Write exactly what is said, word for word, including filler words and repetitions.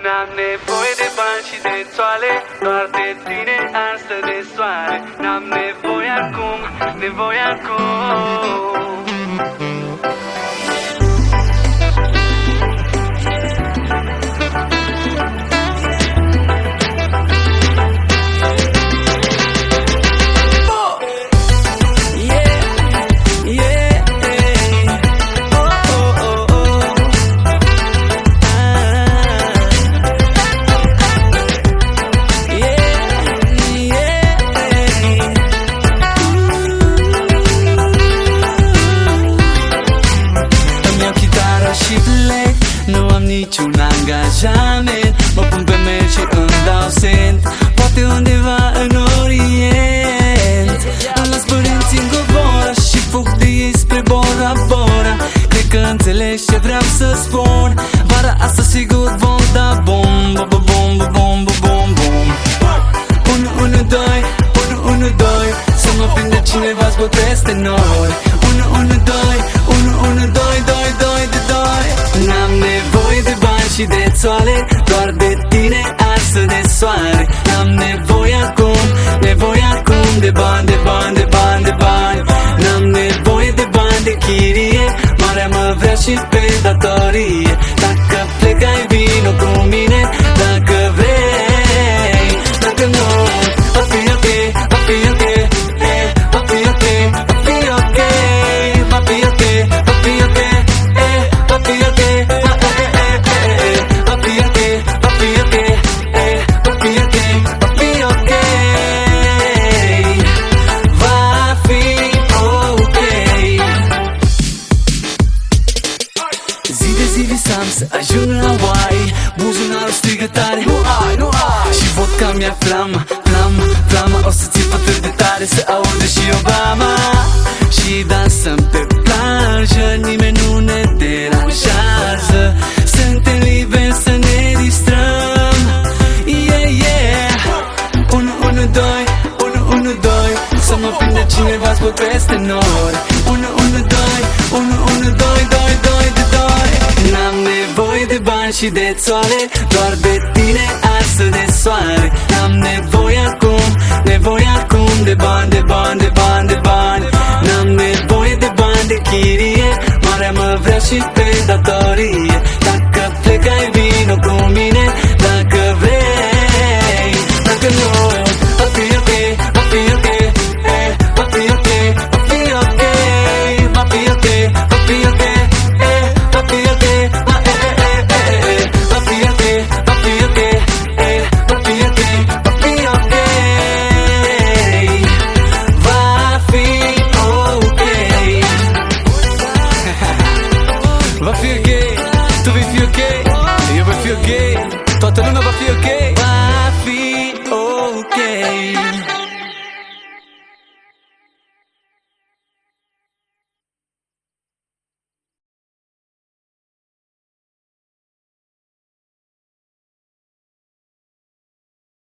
N-am nevoie de bani și de toale, doar de tine asta de soare. N-am nevoie acum, nevoie acum. Nu am niciun angajament, mă pun pe mail și îmi dau sent, poate undeva în Orient. Îmi las părinții în Gobora și fug de ei spre Bora Bora. Cred că înțelegi ce vreau să spun, vara asta sigur vom da bom, bom, bom, bom, bom, bom, bom. unu unu doi, unu unu doi, să mă prinde cineva zbor peste nori. unu unu doi, unu unu doi, doi, doi, de doi. N-am nevoie de bani și de țoale, doar de tine arsă de soare. N-am nevoie acum, nevoie acum de bani, de bani, de bani, de bani. N-am nevoie de bani de chirie, marea mă vrea și pe datorie. Dacă plecai vino cu mine, dacă vrei, dacă nu, va fi ok, va fi ok, eh, va fi ok, va fi ok, va fi ok, va fi ok, eh, va fi ok, va va fi ok, va fi ok, eh, va fi ok, va fi ok, va fi ok. Zi de zi visam să ajung la Hawaii, buzunarul strigă tare, nu ai, nu ai. Și vodka mi-a flamă, flamă, flamă, o să țip atât de tare să audă și Obama. Și dansăm pe plajă, nimeni nu ne deranjează. Suntem liberi să ne distrăm, yeah, yeah. unu unu doi, unu unu doi, să mă prinde cineva zbor peste nori. unu unu doi, unu unu doi, doi, doi, de doi. N-am nevoie de bani și de țoale, doar de tine arsă de soare. N-am nevoie acum, nevoie acum de bani, de bani, de bani, de bani. N-am nevoie de bani de chirie, marea mă vrea și pe datorie. Dacă plecai vino cu mine, dacă vrei, dacă nu, va fi ok, va fi ok, eh, va fi ok, va fi ok, va fi ok, va fi ok, eh, va fi ok, va eh eh eh eh, va fi ok, va fi ok, eh, va fi ok, va fi ok, va fi ok. Va fi ok, tu vei fi ok, eu voi fi ok, toată lumea va fi ok.